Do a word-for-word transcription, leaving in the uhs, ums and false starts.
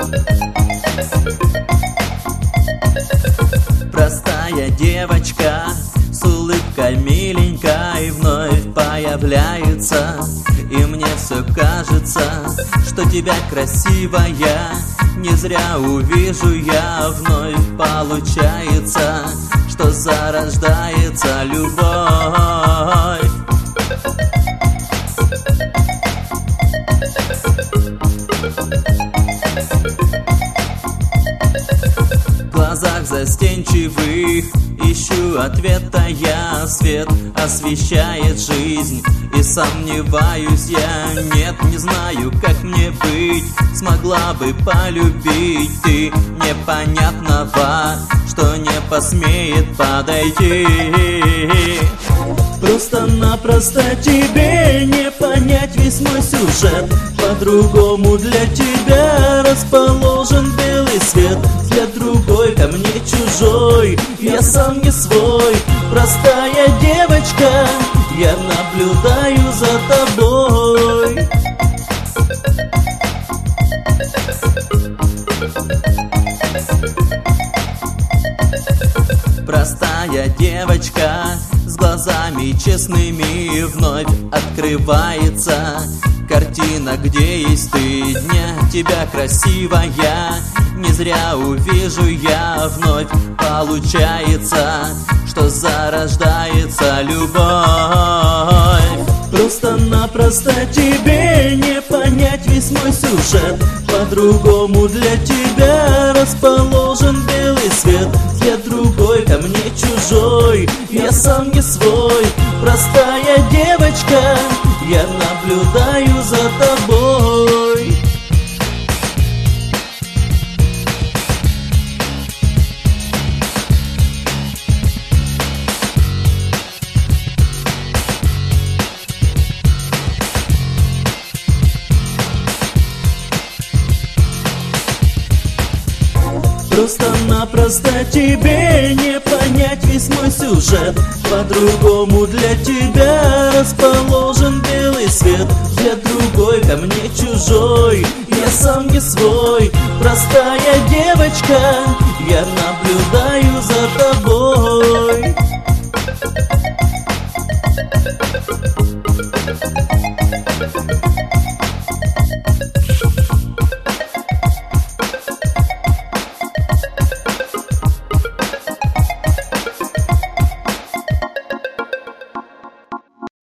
Простая девочка с улыбкой миленькой вновь появляется, и мне все кажется, что тебя красивая не зря увижу я вновь. Получается, что зарождается любовь. В глазах застенчивых ищу ответа я, свет освещает жизнь, и сомневаюсь я, нет, не знаю, как мне быть. Смогла бы полюбить ты непонятного, что не посмеет подойти. Просто-напросто тебе не понять весь мой сюжет. По-другому для тебя расположен белый свет. Взгляд другой, ко мне чужой, я сам не свой. Простая девочка, я наблюдаю за тобой. Простая девочка с глазами честными вновь открывается картина, где есть ты, дня тебя красивая не зря увижу я вновь. Получается, что зарождается любовь. Просто-напросто тебе не понять весь мой сюжет. По-другому для тебя расположен белый свет. Взгляд другой, ко мне чужой, я сам не свой. Простая девочка, я наблюдаю за тобой. Просто-напросто тебе не понять весь мой сюжет. По-другому для тебя расположен белый свет. Взгляд другой, ко мне чужой, я сам не свой. Простая девочка, я наблюдаю